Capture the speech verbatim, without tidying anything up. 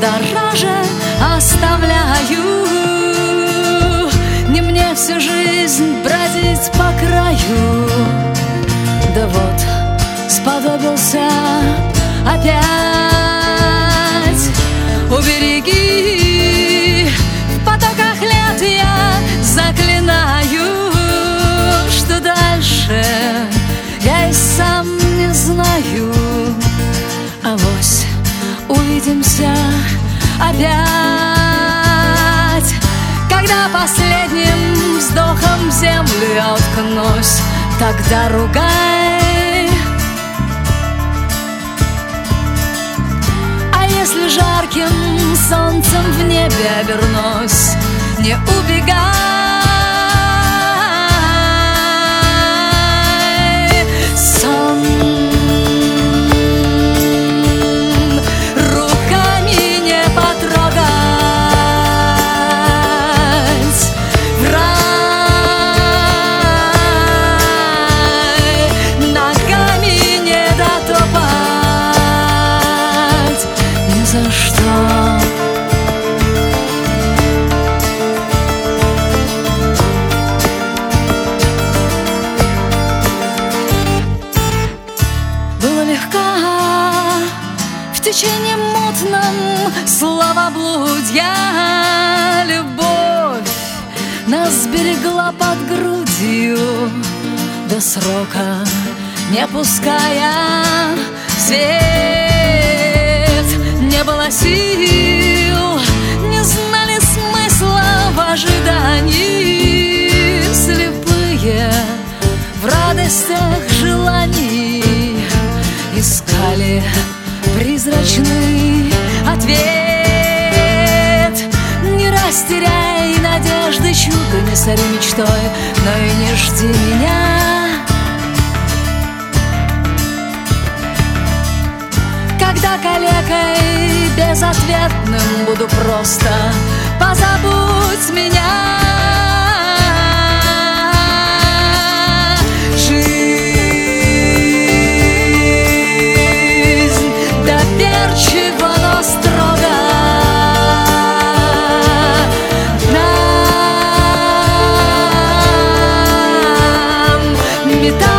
дороже оставляю. Не мне всю жизнь бродить по краю, да вот сподобился опять. Убереги, в потоках лет я заклинаю, что дальше я и сам не знаю. Авось увидимся опять, когда последним вздохом в землю я уткнусь, тогда ругай. А если жарким солнцем в небе обернусь, не убегай. Сон руками не потрогать, в рай ногами не дотопать ни за что. В течение мутном словоблудья любовь нас сберегла под грудью, до срока не пуская в свет. Не было сил, не знали смысла в ожидании, слепые в радостях желаний искали призрачный ответ. Не растеряй надежды, чудо не сори мечтой, но и не жди меня. Когда калекой безответным буду просто, позабудь меня. Доверчиво, но строго нам метать